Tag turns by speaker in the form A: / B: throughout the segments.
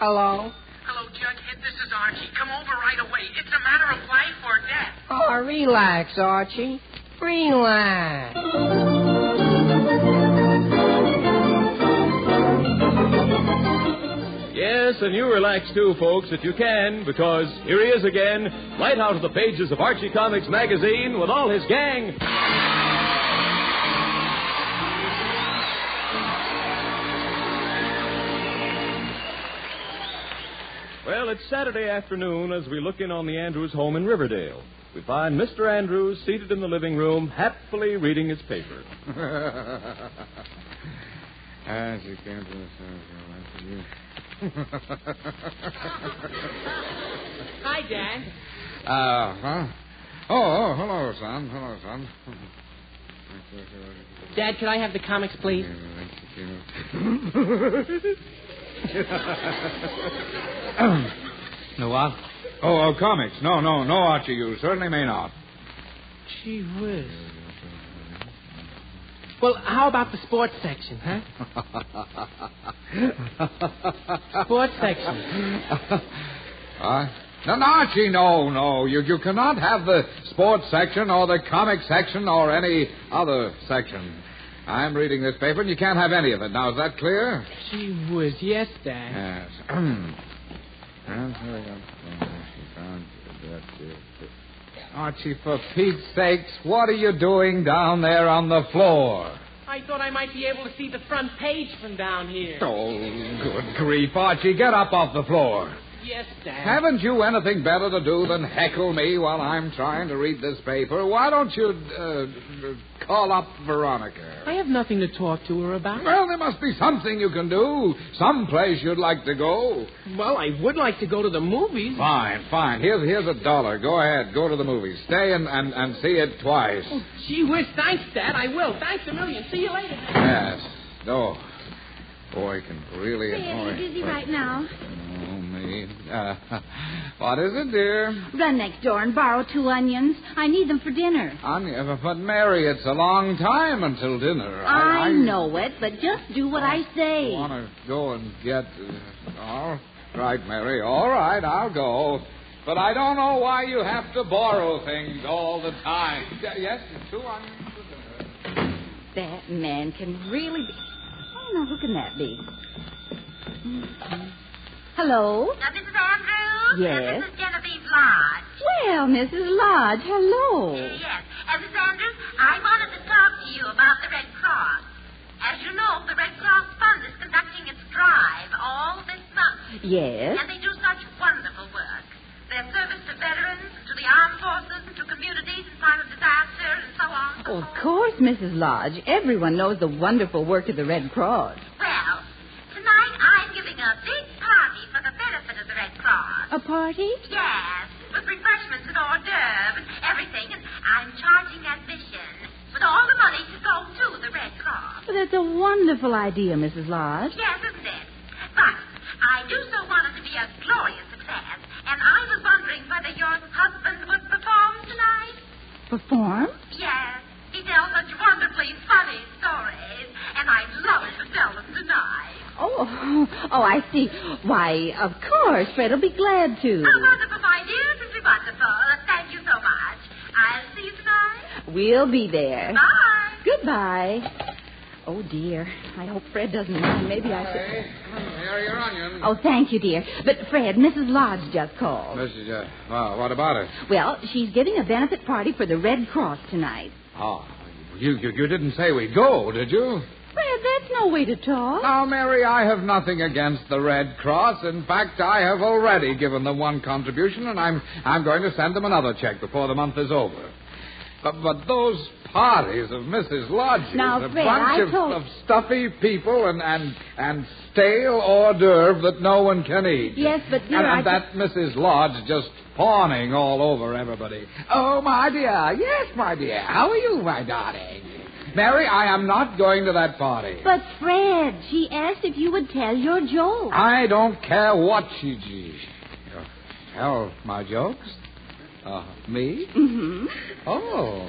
A: Hello?
B: Hello, Jughead. This is Archie. Come over right away. It's a matter of life or death.
A: Oh, relax, Archie. Relax.
C: Yes, and you relax too, folks, if you can, because here he is again, right out of the pages of Archie Comics magazine with all his gang. Well, it's Saturday afternoon as we look in on the Andrews home in Riverdale. We find Mr. Andrews seated in the living room, happily reading his paper.
D: As you came to the
A: Hi, Dad.
D: huh? Oh, hello, son. Hello, son.
A: Dad, could I have the comics, please?
D: No, what? Oh, comics. No, Archie, you certainly may not.
A: Gee whiz. Well, how about the sports section, huh? Sports section.
D: No, Archie, no. You cannot have the sports section or the comic section or any other section. I'm reading this paper, and you can't have any of it. Now, is that clear?
A: Gee whiz, yes, Dad.
D: Yes. Archie, for Pete's sakes, what are you doing down there on the floor?
A: I thought I might be able to see the front page from down here.
D: Oh, good grief, Archie, get up off the floor.
A: Yes, Dad.
D: Haven't you anything better to do than heckle me while I'm trying to read this paper? Why don't you call up Veronica?
A: I have nothing to talk to her about.
D: Well, there must be something you can do. Some place you'd like to go.
A: Well, I would like to go to the movies.
D: Fine. Here's $1. Go ahead. Go to the movies. Stay and see it twice.
A: Oh, gee whiz, thanks, Dad. I will. Thanks a million. See you later, Dad.
D: Yes. Oh, boy, can really
E: Fred,
D: annoy.
E: are you busy right now?
D: Oh, me. What is it, dear?
E: Run next door and borrow 2 onions. I need them for dinner.
D: But Mary, it's a long time until dinner.
E: I know it, but just do what I say.
D: I want to go and get... all right, Mary. All right, I'll go. But I don't know why you have to borrow things all the time. Yes, 2 onions for dinner.
E: That man can really be... Oh, now, who can that be? Hello?
F: Mrs. Andrews?
E: Yes?
F: This is Genevieve Lodge.
E: Well, Mrs. Lodge, hello.
F: Yes. Mrs. Andrews, I wanted to talk to you about the Red Cross. As you know, the Red Cross Fund is conducting its drive all this month.
E: Yes?
F: And they do such wonderful work. Their service to veterans, to the armed forces, to communities in time of disaster, and so on.
E: Oh, of course, Mrs. Lodge. Everyone knows the wonderful work of the Red Cross.
F: Well, tonight I'm giving a big party for the benefit of the Red Cross.
E: A party?
F: Yes, with refreshments and hors d'oeuvres and everything, and I'm charging admission with all the money to go to the Red Cross.
E: Well, that's a wonderful idea, Mrs. Lodge.
F: Yes, isn't it? But I do so want it to be a glorious success, and I was wondering whether your husband would perform tonight.
E: Perform?
F: Yes, he tells such wonderfully funny stories, and I'd love it to tell them tonight.
E: Oh, I see. Why, of course, Fred will be glad to.
F: How wonderful, my dear. Simply wonderful. Thank you so much. I'll see you tonight.
E: We'll be there.
F: Bye.
E: Goodbye. Oh, dear. I hope Fred doesn't mind. Maybe I should...
D: Here are your onions.
E: Oh, thank you, dear. But, Fred, Mrs. Lodge just called.
D: Well, what about it?
E: Well, she's giving a benefit party for the Red Cross tonight.
D: Oh, you didn't say we'd go, did you?
E: Fred, that's no way to talk.
D: Now, Mary, I have nothing against the Red Cross. In fact, I have already given them one contribution, and I'm going to send them another check before the month is over. But those parties of Mrs. Lodge's,
E: now,
D: a
E: Fred,
D: bunch of stuffy people and stale hors d'oeuvre that no one can eat.
E: Yes, but dear,
D: and that Mrs. Lodge just fawning all over everybody. Oh, my dear. Yes, my dear. How are you, my darling? Mary, I am not going to that party.
E: But, Fred, she asked if you would tell your joke.
D: I don't care what she... Tell my jokes? Me?
E: Mm-hmm.
D: Oh.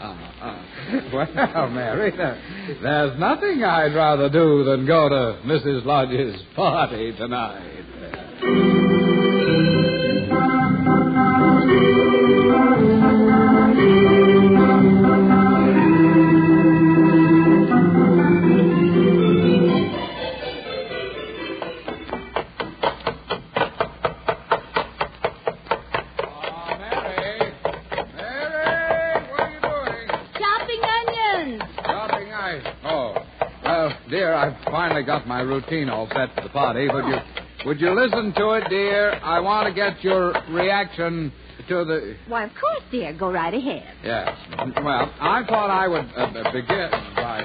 D: Well, Mary, there's nothing I'd rather do than go to Mrs. Lodge's party tonight. Got my routine all set for the party. Would you listen to it, dear? I want to get your reaction to the...
E: Why, of course, dear. Go right ahead.
D: Yes. Well, I thought I would begin by...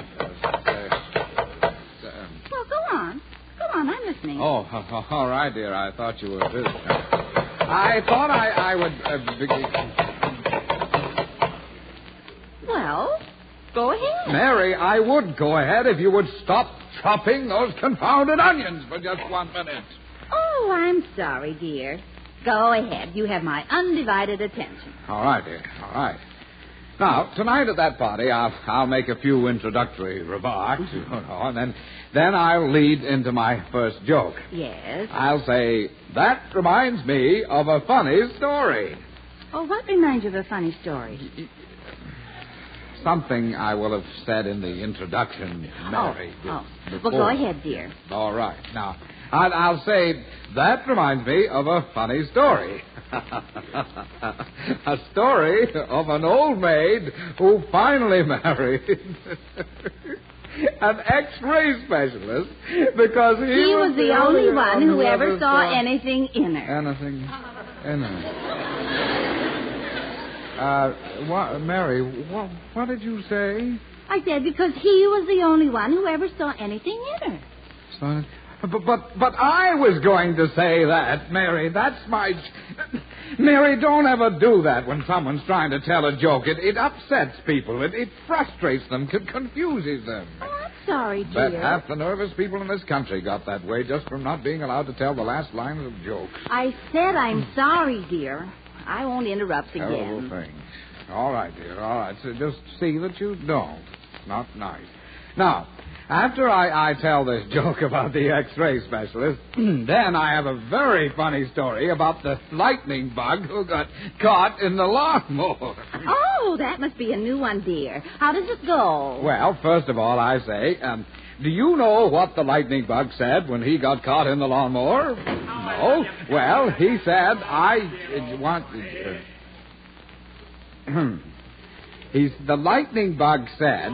E: Well, go on. Go on, I'm listening.
D: Oh, all right, dear. I thought you were busy. I thought I would begin...
E: Well, go ahead.
D: Mary, I would go ahead if you would stop chopping those confounded onions for just 1 minute.
E: Oh, I'm sorry, dear. Go ahead. You have my undivided attention.
D: All right, dear. All right. Now, tonight at that party, I'll make a few introductory remarks, and then I'll lead into my first joke.
E: Yes?
D: I'll say, that reminds me of a funny story.
E: Oh, what reminds you of a funny story?
D: Something I will have said in the introduction, Mary.
E: Well, go ahead, dear.
D: All right. Now, I'll say, that reminds me of a funny story. A story of an old maid who finally married an X-ray specialist because he
E: was the only one who ever saw anything in her.
D: Anything in her. Mary, what did you say?
E: I said because he was the only one who ever saw anything in her.
D: But I was going to say that, Mary. That's my... Mary, don't ever do that when someone's trying to tell a joke. It upsets people. It frustrates them, confuses them.
E: Oh, I'm sorry, dear.
D: Bet half the nervous people in this country got that way just from not being allowed to tell the last lines of jokes.
E: I said I'm sorry, dear. I won't interrupt again.
D: Terrible thing. All right, dear, all right. So just see that you don't. Not nice. Now, after I tell this joke about the X-ray specialist, then I have a very funny story about the lightning bug who got caught in the lawnmower.
E: Oh, that must be a new one, dear. How does it go?
D: Well, first of all, I say, do you know what the lightning bug said when he got caught in the lawnmower? No? Well, he said, the lightning bug said,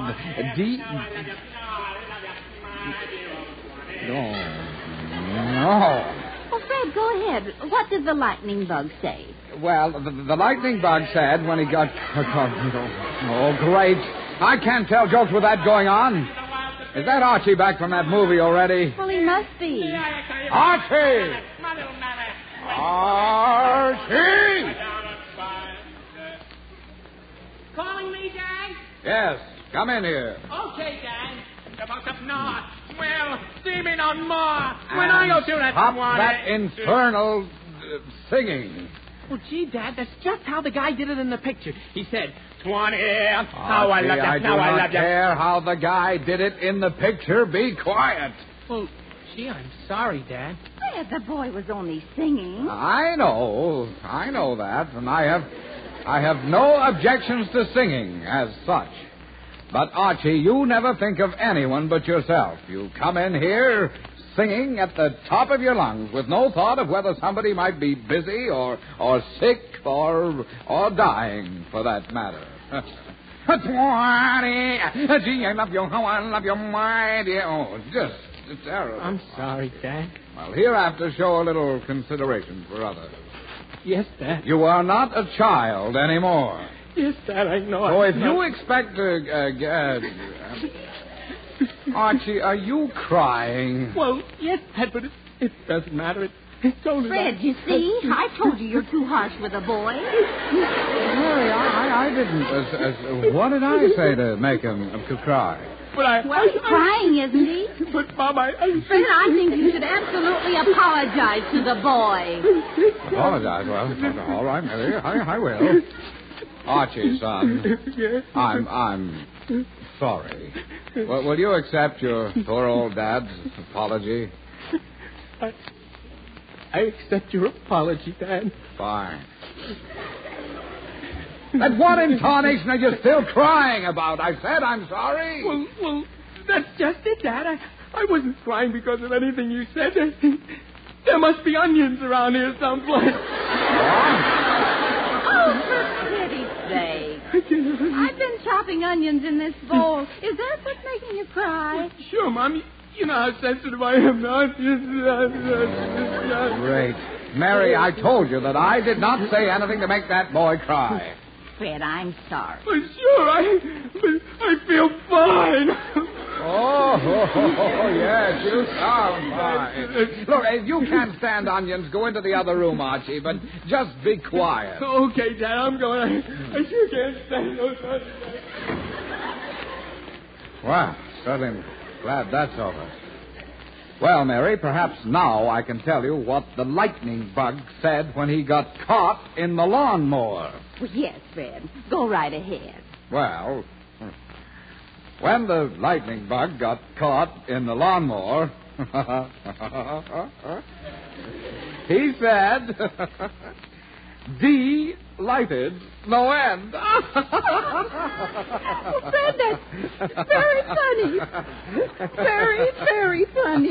D: No.
E: Well, Fred, go ahead. What did the lightning bug say?
D: Well, the lightning bug said when he got... Oh, great. I can't tell jokes with that going on. Is that Archie back from that movie already?
E: Well, he must be.
D: Archie! Archie!
A: Calling me, Dad?
D: Yes, come in here.
A: Okay, Dad. About the north. Well, see me no more. When I go to that
D: Stop
A: water...
D: that infernal singing.
A: Well, gee, Dad, that's just how the guy did it in the picture. He said, 20, how I love you,
D: I do
A: how I
D: not
A: love you.
D: care how the guy did it in the picture. Be quiet.
A: Well, gee, I'm sorry, Dad.
E: Fred, the boy was only singing.
D: I know that, and I have no objections to singing as such. But, Archie, you never think of anyone but yourself. You come in here singing at the top of your lungs with no thought of whether somebody might be busy or sick or dying, for that matter. 20, gee, I love you, how I love you, my dear. Oh, just terrible.
A: I'm sorry, Dad.
D: Well, hereafter, show a little consideration for others.
A: Yes, Dad.
D: You are not a child anymore.
A: Yes, Dad, I know.
D: So if you expect to... Archie, are you crying?
A: Well, yes, Dad, but it doesn't matter. It's only...
E: Fred, you see? I told you you're too harsh with a boy.
D: Mary, I didn't... what did I say to make him cry?
A: But
E: Well, he's crying, isn't he?
A: But, Mom,
E: Fred, I think you should absolutely apologize to the boy.
D: Apologize? Well, all right, Mary, I will. Archie, son,
A: Yes?
D: I'm sorry. Will you accept your poor old dad's apology?
A: I accept your apology, Dad.
D: Fine. At what intonation are you still crying about? I said I'm sorry.
A: Well, that's just it, Dad. I wasn't crying because of anything you said. There must be onions around here someplace.
E: Oh, for pity's sake. I've been chopping onions in this bowl. Is that what's making you cry?
A: Sure, Mom. You know how sensitive I am now.
D: Great. Mary, I told you that I did not say anything to make that boy cry.
E: Fred, I'm sorry.
A: Well, sure, I feel fine.
D: Oh, yes, you sound fine. Look, if you can't stand onions, go into the other room, Archie, but just be quiet.
A: Okay, Dad, I'm going. I sure can't stand those onions.
D: Well, certainly glad that's over. Well, Mary, perhaps now I can tell you what the lightning bug said when he got caught in the lawnmower.
E: Well, yes, Fred. Go right ahead.
D: Well, when the lightning bug got caught in the lawnmower, he said, delighted no end.
E: Fred, that's very funny. Very, very funny.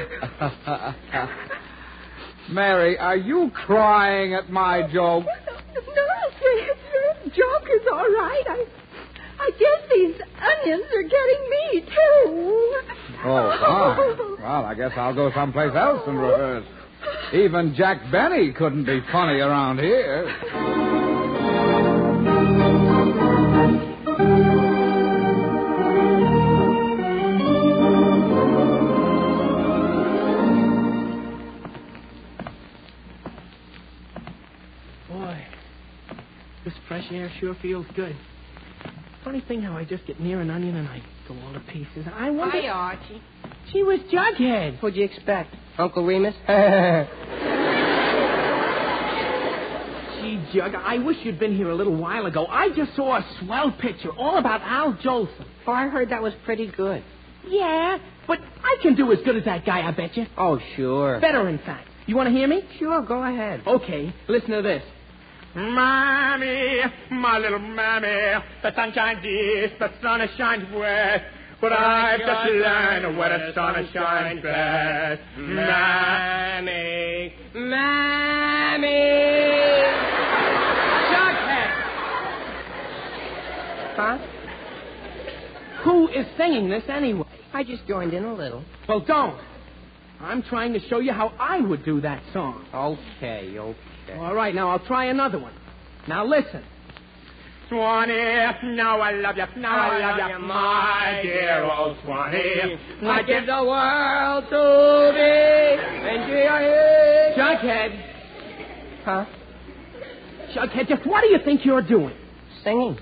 D: Mary, are you crying at my joke?
E: No, Fred. Joke is all right. I guess these onions are getting me, too.
D: Oh, fine. Well, I guess I'll go someplace else and rehearse. Even Jack Benny couldn't be funny around here.
A: Boy, this fresh air sure feels good. Funny thing how I just get near an onion and I go all to pieces. I wonder...
G: Hi, Archie.
A: She was Jughead.
G: What'd you expect? Uncle Remus?
A: Gee, Jug, I wish you'd been here a little while ago. I just saw a swell picture all about Al Jolson.
G: Oh, I heard that was pretty good.
A: Yeah, but I can do as good as that guy, I bet you.
G: Oh, sure.
A: Better, in fact. You want to hear me?
G: Sure, go ahead.
A: Okay, listen to this. Mommy, my little mommy, the sun shines east, the sun shines west, but I've just learned where the sun shines best. Mommy, mommy. Jughead.
G: Huh?
A: Who is singing this anyway?
G: I just joined in a little.
A: Well, don't. I'm trying to show you how I would do that song.
G: Okay.
A: All right, now I'll try another one. Now listen. Swanee, now I love you, my dear old Swanee. I give the world to thee, and Jughead.
G: Huh?
A: Jughead, just what do you think you're doing?
G: Singing.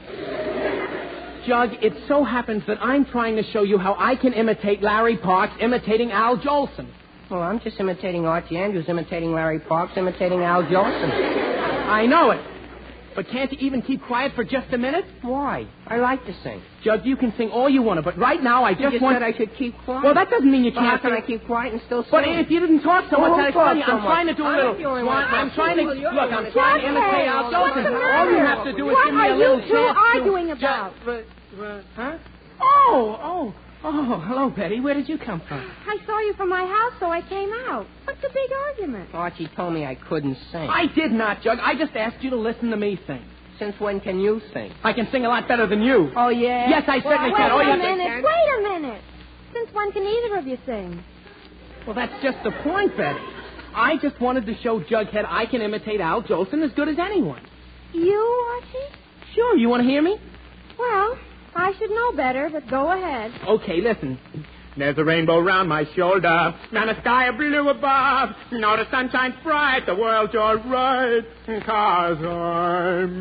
A: Jug, it so happens that I'm trying to show you how I can imitate Larry Parks imitating Al Jolson.
G: Well, I'm just imitating Archie Andrews, imitating Larry Parks, imitating Al Jolson.
A: I know it. But can't you even keep quiet for just a minute?
G: Why? I like to sing.
A: Jug, you can sing all you want to, but right now I just want...
G: said I should keep quiet.
A: Well, that doesn't mean you
G: Well, how
A: can't
G: can
A: sing.
G: I keep quiet and still sing?
A: But if you didn't talk so much,
G: Who
A: I'd explain you.
G: talks so
A: I'm trying to do a
G: much?
A: little...
G: I'm feeling
A: Swan,
G: like
A: I'm trying to...
G: Well, you're
A: Look,
G: the
A: I'm
G: one
A: trying to
G: who's
A: imitate Al
G: talking.
A: Jolson.
G: What's the
A: All you
G: matter?
A: have to do is
E: What
A: give me
E: are
A: a little
E: you two
A: chance
E: arguing
A: to...
E: about?
A: Huh? Oh, hello, Betty. Where did you come from?
E: I saw you from my house, so I came out. What's the big argument?
G: Archie told me I couldn't sing.
A: I did not, Jug. I just asked you to listen to me sing.
G: Since when can you sing?
A: I can sing a lot better than you.
G: Oh, yeah?
A: Yes, I certainly
E: Wait
A: can. Oh,
E: a
A: yes,
E: minute. Wait a minute. Since when can either of you sing?
A: Well, that's just the point, Betty. I just wanted to show Jughead I can imitate Al Jolson as good as anyone.
E: You, Archie?
A: Sure, you want to hear me?
E: Well, I should know better, but go ahead.
A: Okay, listen. There's a rainbow round my shoulder, and a sky of blue above. Now the sun shines bright, the world's all right, 'cause I'm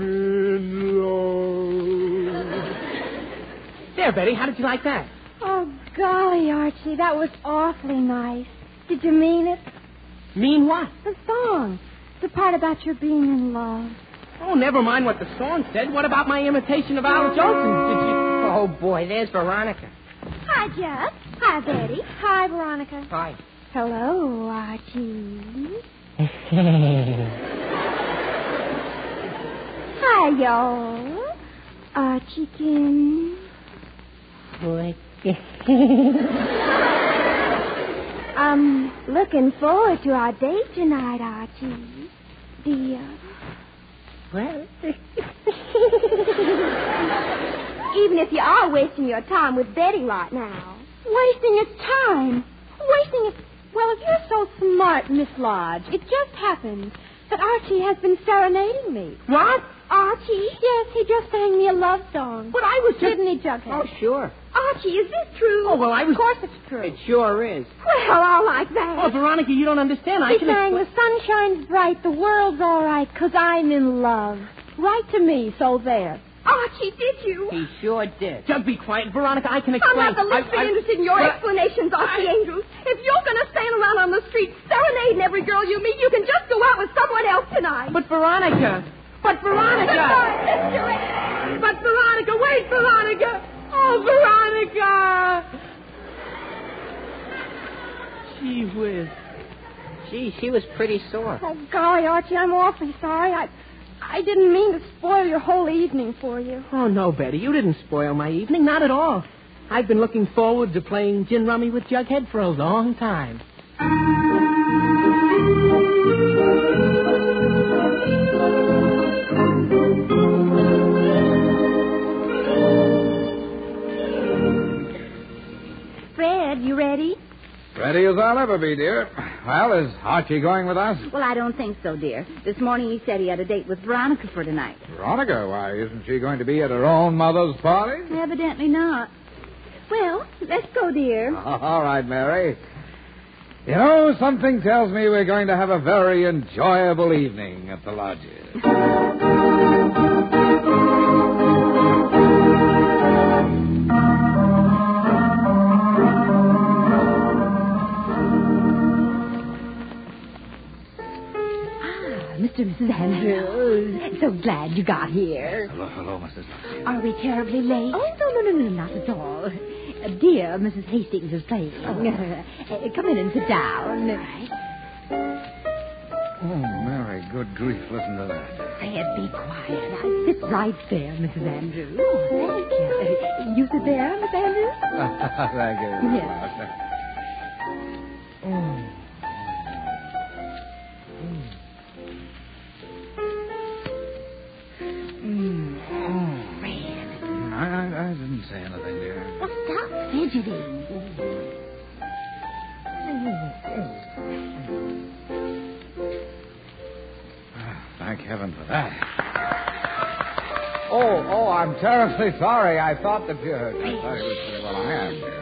A: in love. There, Betty, how did you like that?
E: Oh, golly, Archie, that was awfully nice. Did you mean it?
A: Mean what?
E: The song. The part about your being in love.
A: Oh, never mind what the song said. What about my imitation of Al Jolson? Did you...
G: Oh, boy, there's Veronica.
E: Hi, Jeff. Hi, Betty. Hi, Veronica.
G: Hi.
E: Hello, Archie. Hi, y'all. Archie-kin. I'm looking forward to our date tonight, Archie. Dear.
G: Well,
E: Even if you are wasting your time with Betty right now. Wasting his time? Wasting it. Well, if you're so smart, Miss Lodge, it just happened that Archie has been serenading me.
G: what?
E: Archie? Yes, he just sang me a love song.
G: But I was just...
E: Didn't he, Jughead?
G: Oh, sure.
E: Archie, is this true?
G: Oh, well, I was...
E: Of course it's true.
G: It sure is.
E: Well, I like that.
G: Oh, Veronica, you don't understand. I
E: He
G: can
E: sang,
G: explain...
E: the sun shines bright, the world's all right, 'cause I'm in love. Write to me, so there. Archie, did you?
G: He sure did. Just be quiet, Veronica. I can
E: I'm
G: explain.
E: not the least bit interested in your explanations, Archie Andrews. If you're going to stand around on the street serenading every girl you meet, you can just go out with someone else tonight.
G: But Veronica.
E: But, Veronica, wait, Veronica.
G: Oh, Veronica. Gee whiz. Gee, she was pretty sore.
E: Oh, golly, Archie, I'm awfully sorry. I didn't mean to spoil your whole evening for you.
G: Oh, no, Betty. You didn't spoil my evening. Not at all. I've been looking forward to playing gin rummy with Jughead for a long time.
E: Fred, you ready?
D: Ready as I'll ever be, dear. Well, is Archie going with us?
H: Well, I don't think so, dear. This morning he said he had a date with Veronica for tonight.
D: Veronica? Why, isn't she going to be at her own mother's party?
H: Evidently not. Well, let's go, dear.
D: All right, Mary. You know, something tells me we're going to have a very enjoyable evening at the lodges.
H: Mr. and Mrs. Andrews, so glad you got here.
D: Hello, Mrs. Lodge.
H: Are we terribly late? Oh, no, not at all. Dear Mrs. Hastings is playing. Come in and sit down.
D: Oh, Mary, good grief, listen to that.
H: Fred, be quiet. Now, sit right there, Mrs. Andrews. Oh, thank you. You sit there, Miss Andrews?
D: Thank you.
H: Yes.
D: I didn't say anything, dear.
H: Well, stop fidgeting.
D: Thank heaven for that. Oh, I'm terribly sorry. I thought that you... I thought it was... Well, I am, dear.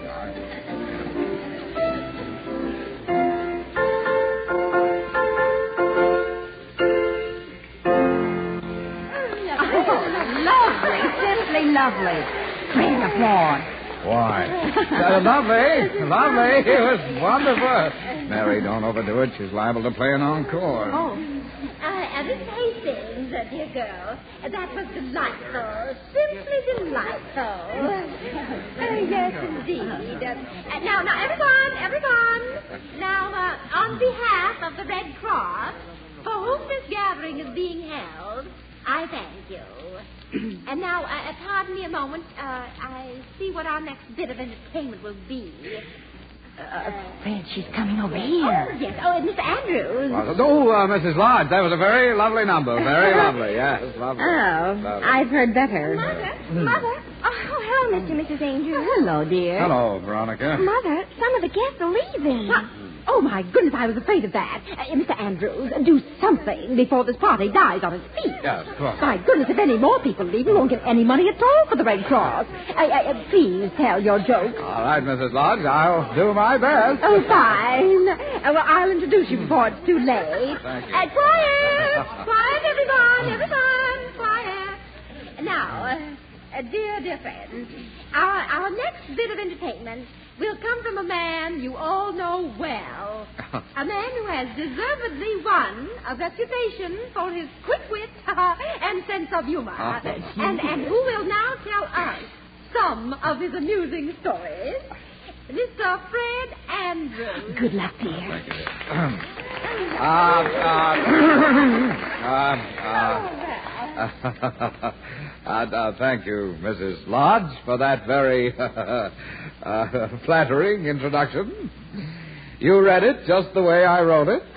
H: Lovely. Great applause.
D: Why? Lovely. It was wonderful. Mary, don't overdo it. She's liable to play an encore.
F: Oh. Miss Hastings, dear girl, that was delightful. Simply delightful. Yes, indeed. Now, everyone. Now, on behalf of the Red Cross, for whom this gathering is being held, I thank you. And now, pardon me a moment. I see what our next bit of entertainment will be.
H: Fred, she's coming over here.
F: Oh, yes. Oh, and Miss Andrews.
D: Mrs. Lodge, that was a very lovely number. Very lovely, yes, lovely.
H: Oh,
D: lovely.
H: I've heard better.
E: Mother. Oh, hello, Mr. and Mrs. Andrews.
H: Hello, dear.
D: Hello, Veronica.
E: Mother, some of the guests are leaving.
H: What? Oh, my goodness, I was afraid of that. Mr. Andrews, do something before this party dies on its feet.
D: Yes, of course.
H: My goodness, if any more people leave, we won't get any money at all for the Red Cross. Please tell your joke.
D: All right, Mrs. Lodge, I'll do my best.
H: Oh, fine. Well, I'll introduce you before it's too late.
D: Thank you.
F: Quiet, everyone, quiet. Now, dear friends, our next bit of entertainment will come from a man you all know well. A man who has deservedly won a reputation for his quick wit and sense of humor. And who will now tell us some of his amusing stories. Mr. Fred
H: Andrews. Good luck, dear.
D: Thank you. Thank you, Mrs. Lodge, for that very flattering introduction. You read it just the way I wrote it.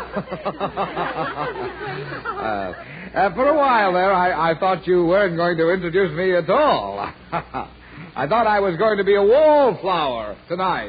D: For a while there, I thought you weren't going to introduce me at all. I thought I was going to be a wallflower tonight.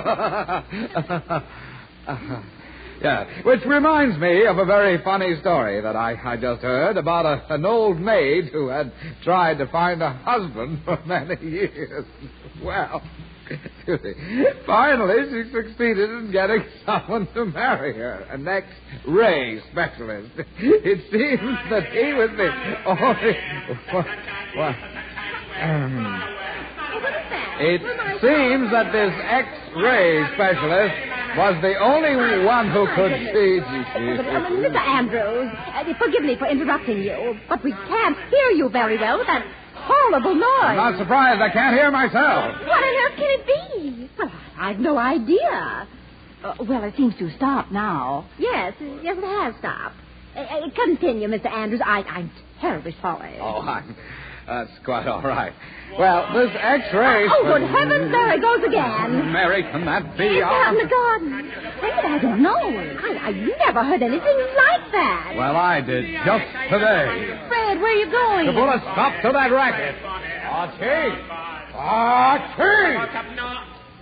D: Yeah, which reminds me of a very funny story that I just heard about an old maid who had tried to find a husband for many years. Well, finally she succeeded in getting someone to marry her, an X-ray specialist. It seems that he was the only... It seems that this X-ray specialist was the only one who could see...
H: Mr. Andrews, forgive me for interrupting you, but we can't hear you very well with that horrible noise.
D: I'm not surprised. I can't hear myself.
H: What on earth can it be? Well, I've no idea. Well, it seems to have stopped now. Yes, it has stopped. Continue, Mr. Andrews. I'm terribly sorry.
D: Oh, that's quite all right. Well, this X-ray...
H: Oh, good heavens, there it goes again.
D: Mary, can that be...
H: It's out in the garden. Fred, I don't know. I never heard anything like that.
D: Well, I did just today.
H: Fred, where are you going?
D: To put a stop to that racket. Archie! Archie!
A: No.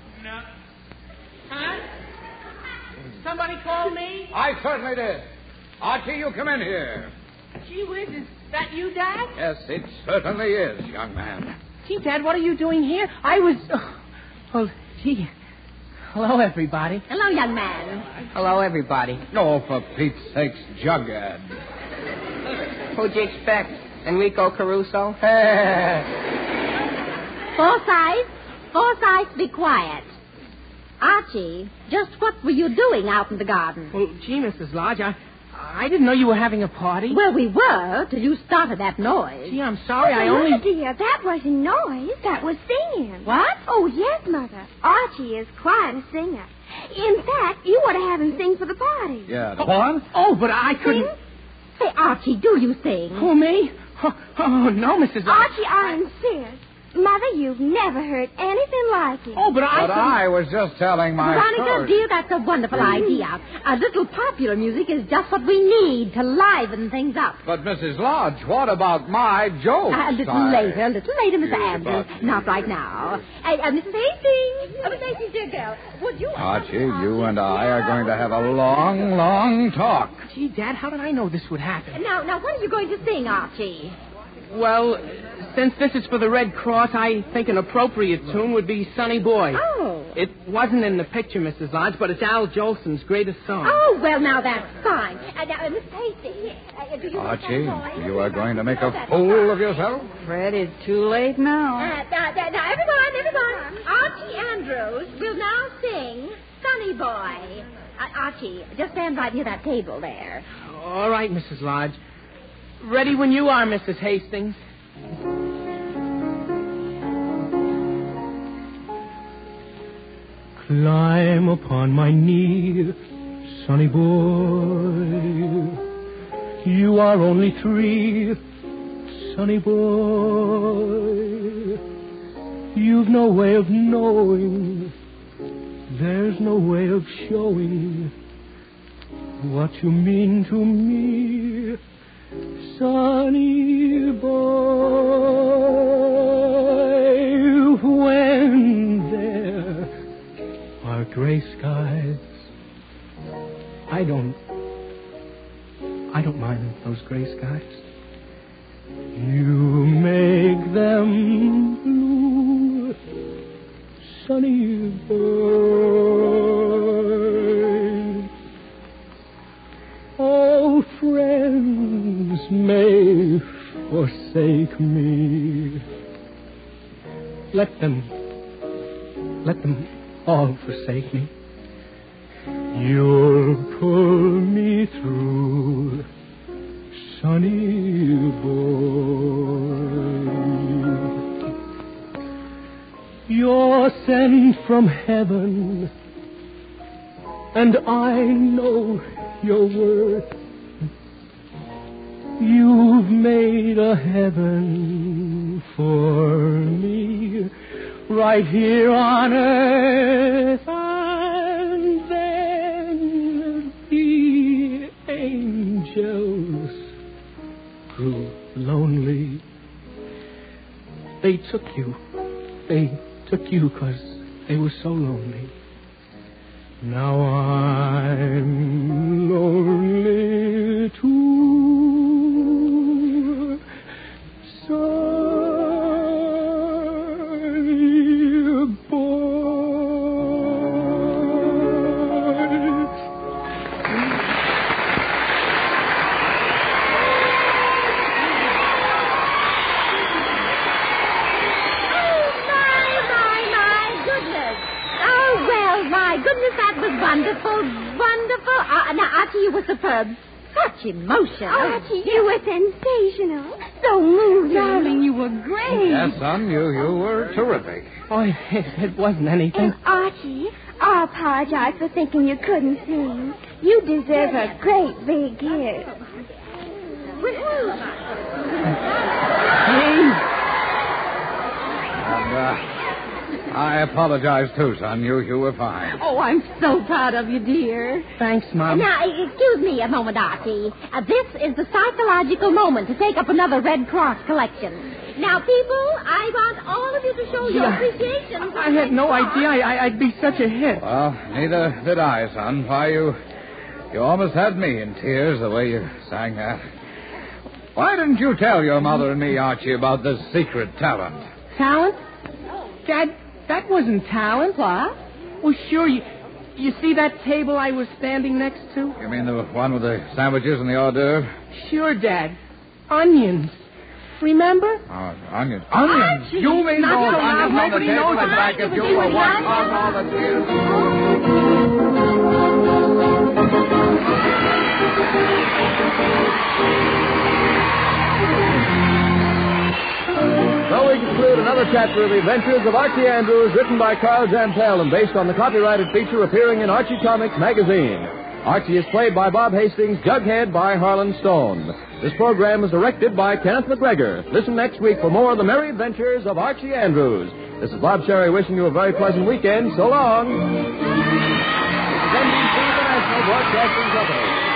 A: Huh? Somebody called me?
D: I certainly did. Archie, you come in here.
A: Gee whiz, is that you, Dad?
D: Yes, it certainly is, young man.
G: Gee, Dad, what are you doing here? I was... well, gee... Hello, everybody.
H: Hello, young man.
G: Hello, everybody.
D: Oh, for Pete's sakes, Jughead.
G: Who'd you expect? Enrico Caruso?
H: Forsyth, be quiet. Archie, just what were you doing out in the garden?
G: Well, gee, Mrs. Lodge, I didn't know you were having a party.
H: Well, we were, till you started that noise.
G: Gee, I'm sorry, I only...
E: Mother, dear, that wasn't noise. That was singing.
H: What?
E: Oh, yes, Mother. Archie is quite a singer. In fact, you ought to have him sing for the party.
D: Yeah, the one?
G: Oh, but I couldn't...
H: Sing? Say, Archie, do you sing?
G: Who, me? Oh, no, Mrs. Lodge.
E: Archie, I insist. Mother, you've never heard anything like it.
G: Oh, but
D: I was just telling my
H: Veronica,
D: story.
H: dear, that's a wonderful idea. A little popular music is just what we need to liven things up.
D: But, Mrs. Lodge, what about my jokes?
H: A little later, Mr. Andrews. Not right now. Mrs. Hastings. Mrs. Hastings, dear girl, would you...
D: Archie, you and I are going to have a long, long talk.
G: Gee, Dad, how did I know this would happen?
H: Now, what are you going to sing, Archie?
G: Well, since this is for the Red Cross, I think an appropriate tune would be Sonny Boy.
H: Oh.
G: It wasn't in the picture, Mrs. Lodge, but it's Al Jolson's greatest song.
H: Oh, well, now that's fine. Now, Miss Hastings, do you want
D: Archie,
H: that boy?
D: you are going to make a fool of yourself?
G: Fred, it's too late now.
H: Now, everyone. Archie Andrews will now sing Sonny Boy. Archie, just stand right near that table there.
G: All right, Mrs. Lodge. Ready when you are, Mrs. Hastings. Climb upon my knee, sonny boy. You are only 3, sonny boy. You've no way of knowing, there's no way of showing what you mean to me, sonny boy. When there are gray skies, I don't mind those gray skies. You make them blue, sunny boy. All friends may forsake me. Let them all forsake me. You'll pull me through, sonny boy. You're sent from heaven and I know your worth. You've made a heaven for me right here on earth, and then the angels grew lonely. They took you 'cause they were so lonely. Now I'm lonely too.
F: Wonderful. Now, Archie, you were superb. Such emotion.
E: Archie, you were sensational. So moving.
H: Darling, you were great.
D: Yes, son, you were terrific.
G: Oh, it wasn't anything.
E: And Archie, I apologize for thinking you couldn't sing. You deserve a great big gift.
D: I apologize, too, son. You were fine.
H: Oh, I'm so proud of you, dear.
G: Thanks, Mom.
F: Now, excuse me a moment, Archie. This is the psychological moment to take up another Red Cross collection. Now, people, I want all of you to show your appreciation.
G: I had no idea I'd be such a hit.
D: Well, neither did I, son. Why, you almost had me in tears the way you sang that. Why didn't you tell your mother and me, Archie, about this secret talent?
G: Talent? Dad, that wasn't talent.
H: What?
G: Well, sure, you see that table I was standing next to?
D: You mean the one with the sandwiches and the hors d'oeuvre?
G: Sure, Dad. Onions. Remember?
D: Oh, onions. Onions?
G: Archie,
D: You mean
G: not
D: those
G: so
D: onions
G: loud.
D: on the
G: Nobody
D: table
G: knows
D: and back
G: I
D: if you
G: was
D: were
G: doing
D: one
G: that.
D: on all the tears?
C: So we conclude another chapter of the adventures of Archie Andrews, written by Carl Jantel and based on the copyrighted feature appearing in Archie Comics magazine. Archie is played by Bob Hastings, Jughead by Harlan Stone. This program is directed by Kenneth McGregor. Listen next week for more of the merry adventures of Archie Andrews. This is Bob Sherry wishing you a very pleasant weekend. So long. This is NBC International Broadcasting Company.